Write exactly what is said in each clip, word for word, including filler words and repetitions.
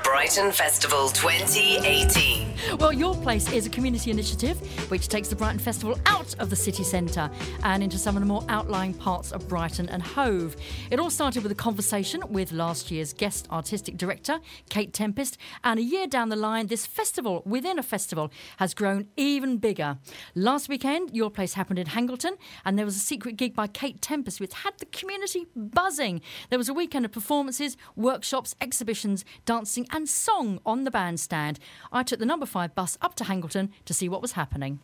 Brighton Festival twenty eighteen. Well, Your Place is a community initiative which takes the Brighton Festival out of the city centre and into some of the more outlying parts of Brighton and Hove. It all started with a conversation with last year's guest artistic director, Kate Tempest, and a year down the line, this festival within a festival has grown even bigger. Last weekend, Your Place happened in Hangleton, and there was a secret gig by Kate Tempest which had the community buzzing. There was a weekend of performances, workshops, exhibitions, dancing and song on the bandstand. I took the number five bus up to Hangleton to see what was happening.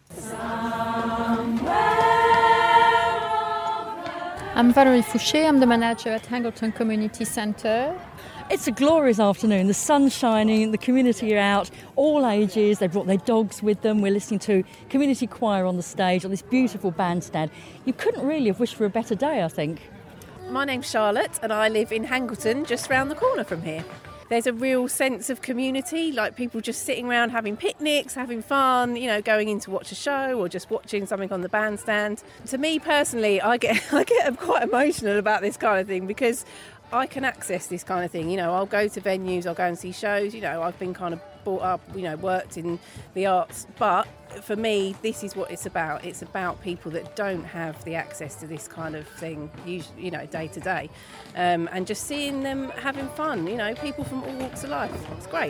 I'm Valerie Fouché, I'm the manager at Hangleton Community Centre. It's a glorious afternoon. The sun's shining, the community are out, all ages. They brought their dogs with them. We're listening to community choir on the stage on this beautiful bandstand. You couldn't really have wished for a better day, I think. My name's Charlotte and I live in Hangleton, just round the corner from here. There's a real sense of community, like people just sitting around having picnics, having fun, you know, going in to watch a show or just watching something on the bandstand. To me personally, I get I get quite emotional about this kind of thing because I can access this kind of thing. You know, I'll go to venues, I'll go and see shows. You know, I've been kind of brought up, you know, worked in the arts. But for me, this is what it's about. It's about people that don't have the access to this kind of thing, usually, you know, day to day. Um, and just seeing them having fun, you know, people from all walks of life. It's great.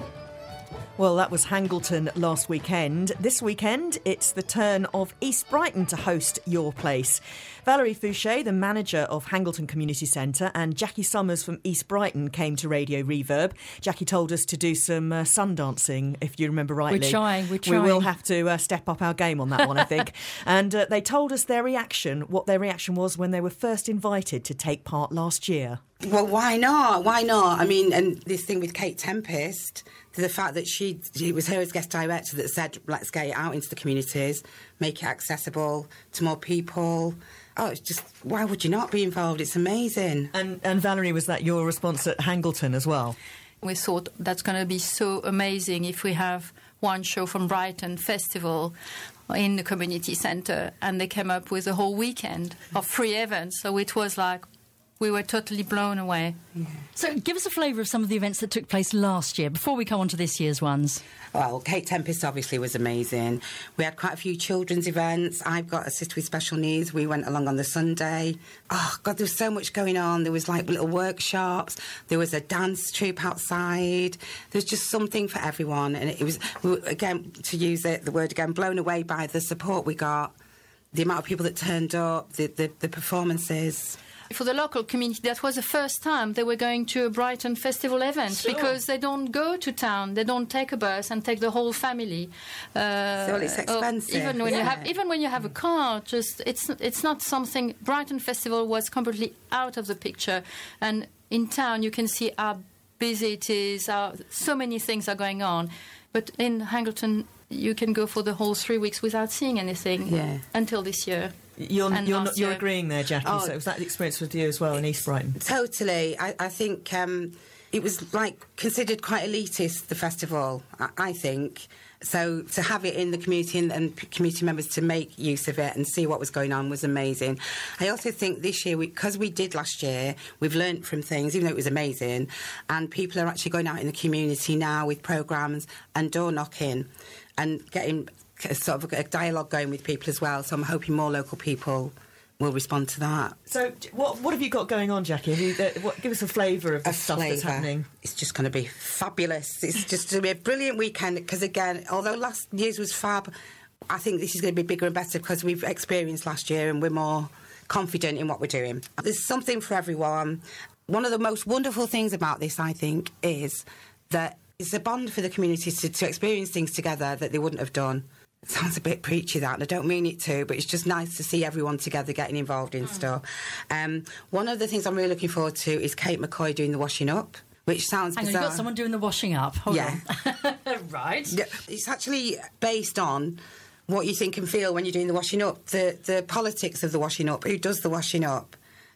Well, that was Hangleton last weekend. This weekend, it's the turn of East Brighton to host Your Place. Valerie Fouché, the manager of Hangleton Community Centre, and Jackie Summers from East Brighton came to Radio Reverb. Jackie told us to do some uh, sun dancing, if you remember rightly. We're trying, we're trying. We will have to uh, step up our game on that one, I think. And uh, they told us their reaction, what their reaction was when they were first invited to take part last year. Well, why not? Why not? I mean, and this thing with Kate Tempest, the fact that she, it was her as guest director that said, let's get it out into the communities, make it accessible to more people. Oh, it's just, why would you not be involved? It's amazing. And, and Valerie, was that your response at Hangleton as well? We thought that's going to be so amazing if we have one show from Brighton Festival in the community centre, and they came up with a whole weekend of free events. So it was like, we were totally blown away. Yeah. So give us a flavour of some of the events that took place last year before we come on to this year's ones. Well, Kate Tempest obviously was amazing. We had quite a few children's events. I've got a sister with special needs. We went along on the Sunday. Oh, God, there was so much going on. There was, like, little workshops. There was a dance troupe outside. There was just something for everyone. And it was, we were, again, to use it, the word again, blown away by the support we got, the amount of people that turned up, the, the, the performances. For the local community, that was the first time they were going to a Brighton Festival event Sure. because they don't go to town, they don't take a bus and take the whole family. Uh, So it's expensive. Even when yeah. you have, even when you have a car, just it's it's not something. Brighton Festival was completely out of the picture, and in town you can see how busy it is, how so many things are going on. But in Hangleton, you can go for the whole three weeks without seeing anything Yeah. until this year. You're, And you're, last not, you're year. agreeing there, Jackie. Oh. So was that the experience with you as well in East Brighton? Totally. I, I think um, it was, like, considered quite elitist, the festival, I, I think. So to have it in the community and, and community members to make use of it and see what was going on was amazing. I also think this year, because we, we did last year, we've learnt from things, even though it was amazing, and people are actually going out in the community now with programmes and door knocking and getting sort of a dialogue going with people as well. So I'm hoping more local people will respond to that. So what what have you got going on, Jackie? Have you, uh, what, give us a flavour of the A stuff that's flavour. happening. It's just going to be fabulous. It's just going to be a brilliant weekend because, again, although last year's was fab, I think this is going to be bigger and better because we've experienced last year and we're more confident in what we're doing. There's something for everyone. One of the most wonderful things about this, I think, is that it's a bond for the community to, to experience things together that they wouldn't have done. It sounds a bit preachy, that, and I don't mean it to, but it's just nice to see everyone together getting involved in mm. stuff. Um, one of the things I'm really looking forward to is Kate McCoy doing the washing up, which sounds Hang on, bizarre. you've got someone doing the washing up. Hold yeah. on. Right. Yeah, it's actually based on what you think and feel when you're doing the washing up, the, the politics of the washing up, who does the washing up.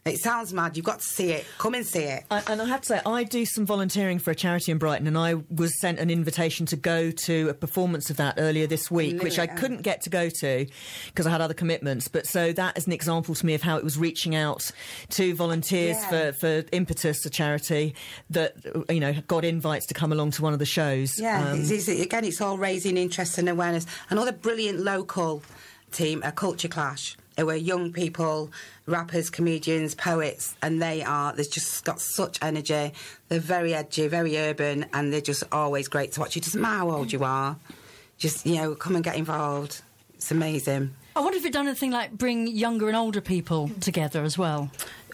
It sounds mad. You've got to see it. Come and see it. I, and I have to say, I do some volunteering for a charity in Brighton, and I was sent an invitation to go to a performance of that earlier this week, which I couldn't get to go to because I had other commitments. But so that is an example to me of how it was reaching out to volunteers Yeah. for, for Impetus, a charity that, you know, got invites to come along to one of the shows. Yeah, Um, it's, it's, again, it's all raising interest and awareness. Another brilliant local team, a Culture Clash. They were young people, rappers, comedians, poets, and they are, they've just got such energy. They're very edgy, very urban, and they're just always great to watch. It doesn't matter how old you are. Just, you know, come and get involved. It's amazing. I wonder if you've done anything like bring younger and older people together as well.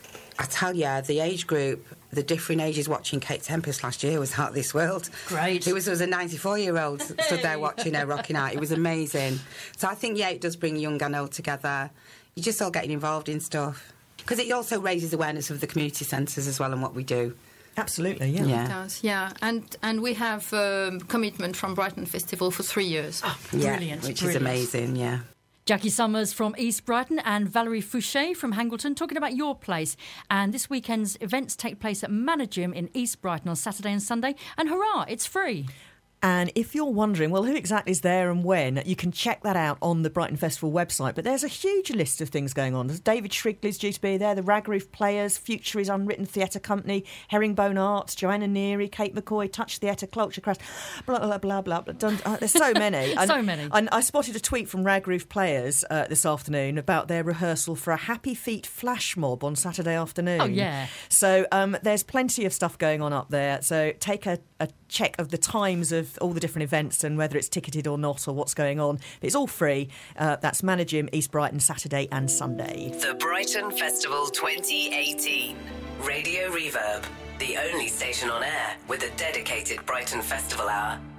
I tell you, the age group, the different ages watching Kate Tempest last year was out of this world. Great. It was, there was a ninety-four-year-old stood there watching her rocking out. It was amazing. So I think, yeah, it does bring young and old together. You're just all getting involved in stuff. Because it also raises awareness of the community centres as well and what we do. Absolutely, yeah. Yeah. It does, yeah. And and we have um, commitment from Brighton Festival for three years. Oh, Yeah, brilliant. which brilliant. is amazing, yeah. Jackie Summers from East Brighton and Valerie Fouché from Hangleton talking about your place. And this weekend's events take place at Manor Gym in East Brighton on Saturday and Sunday. And hurrah, it's free. And if you're wondering, well, who exactly is there and when, you can check that out on the Brighton Festival website. But there's a huge list of things going on. There's David Shrigley's due to be there, the Rag Roof Players, Future's Unwritten Theatre Company, Herringbone Arts, Joanna Neary, Kate McCoy, Touch Theatre, Culture Crash, blah, blah, blah, blah. blah. Done, uh, there's so many. And, So many. And I spotted a tweet from Rag Roof Players uh, this afternoon about their rehearsal for a Happy Feet flash mob on Saturday afternoon. Oh, yeah. So um, there's plenty of stuff going on up there. So take a, a check of the times of all the different events and whether it's ticketed or not or what's going on. It's all free. Uh, that's Manor Gym, East Brighton, Saturday and Sunday. The Brighton Festival twenty eighteen. Radio Reverb, the only station on air with a dedicated Brighton Festival hour.